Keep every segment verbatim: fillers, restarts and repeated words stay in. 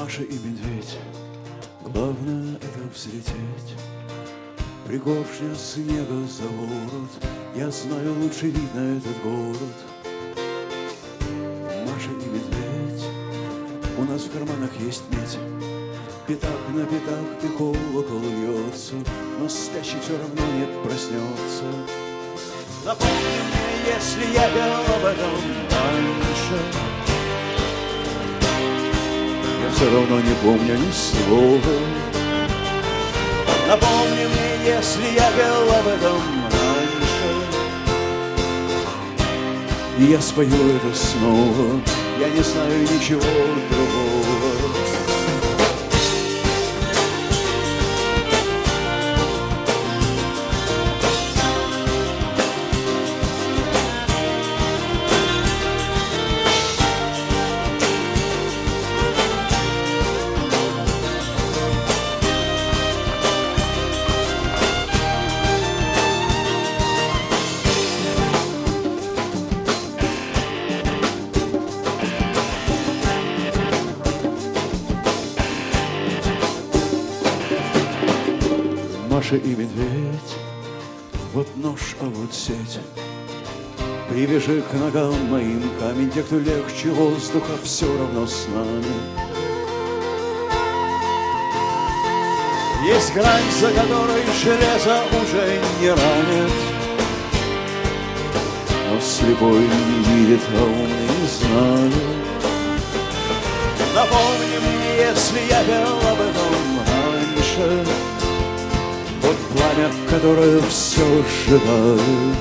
Маша и медведь, главное это взлететь. Пригоршня снега за ворот, я знаю лучший вид на этот город. Маша и медведь, у нас в карманах есть медь. Пятак на пятак и колокол льется, но спящий все равно не проснется. Напомни мне, если я пел об этом раньше. Я все равно не помню ни слова. Напомни мне, если я пел об этом раньше. И я спою это снова, я не знаю ничего другого. Маша и медведь, вот нож, а вот сеть. Привяжи к ногам моим камень, те, кто легче воздуха, все равно с нами. Есть грань, за которой железо уже не ранит, но слепой не видит, а умный не знает. Напомни мне, если я пел об этом раньше. Вот пламя, которое все сжигает.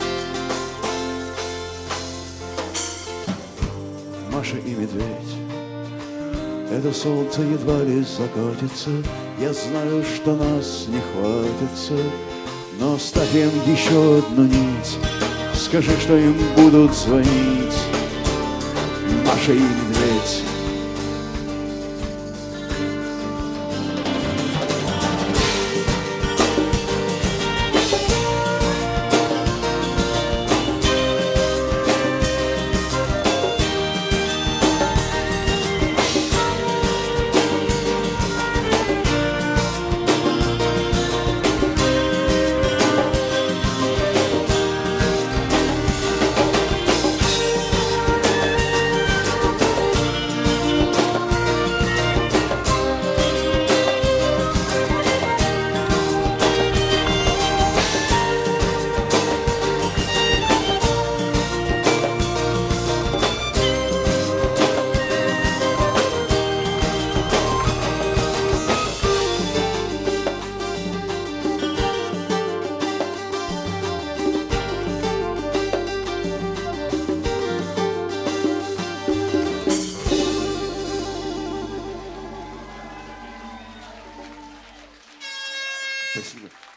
Маша и медведь, это солнце едва ли закатится. Я знаю, что нас не хватится, но оставь им еще одну нить. Скажи, что им будут звонить. Маша и медведь. Спасибо.